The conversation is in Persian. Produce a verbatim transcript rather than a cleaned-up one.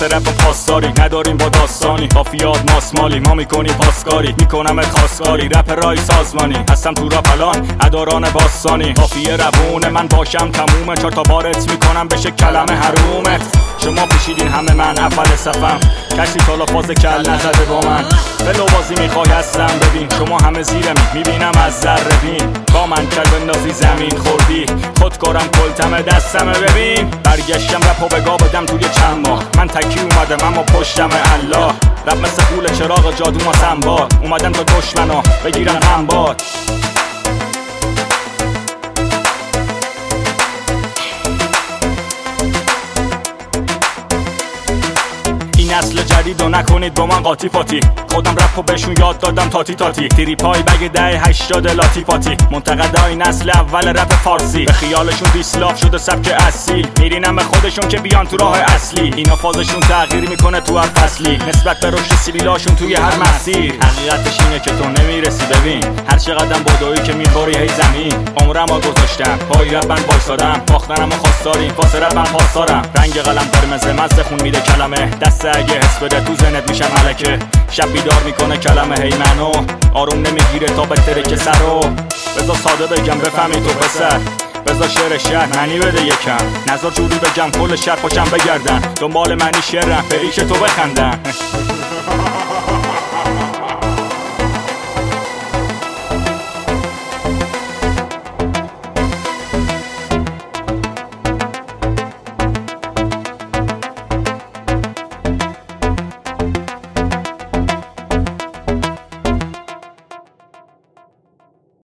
واسه رپ پاسداری نداریم با داستانی قافیات ماسمالی ما میکنیم پاسکاری میکنم خواستگاری رپ رای سازمانی هستم تو رپ الان اداران باستانی قافیه روونه من باشم تمومه چهار تا بارت میکنم بشه کلمه حرومه شما پیشیدین همه من اول صفم کشتی تالا فاز کل نزده با من بلو بازی میخوای هستم ببین شما همه زیرمی میبینم از ذره بین با من کل بندازی زمین خوردی خودکارم کلتمه دستمه ببین برگشتم رپو بگاه بدم توی چند ماه من تکی اومدم اما پشتم الله رپ مثل پول چراغ جادو ما سنبال اومدم تا دشمنا بگیرم غنبال نسل جدید و نکنید با من قاطی پاتی خودم رپو بهشون یاد دادم تاتی تاتی تیری پای بگ ده هشتاد لاتی پاتی منتقدای نسل اول رپ فارسی به خیالشون دیسلاف شده سبک اصیل میرینم به خودشون که بیان تو راه اصلی اینا فازشون تغییر میکنه تو هر فصلی نسبت به رشد سیبیلاشون توی هر مسیر حقیقتش اینه که تو نمیرسی ببین هر چقدرم بدویی که میخوری هی زمین عمرمو گذاشتم پای رپ من وایسادم باختنمو خواستاریم واسه رپ من پاسدارم رنگ قلم قرمز مزه خون میده کلمه دست اگه حس بده تو ذهنت میشم ملکه شب بیدار میکنه کلمه هی منو آروم نمیگیره تا بهتره که سرو بذار ساده بگم بفهمی تو پسر بذار شعر شهر معنی بده یکم نذار جوری بگم کل شهر پاشم بگردن دنبال معنی شعرم به ریش تو بخندن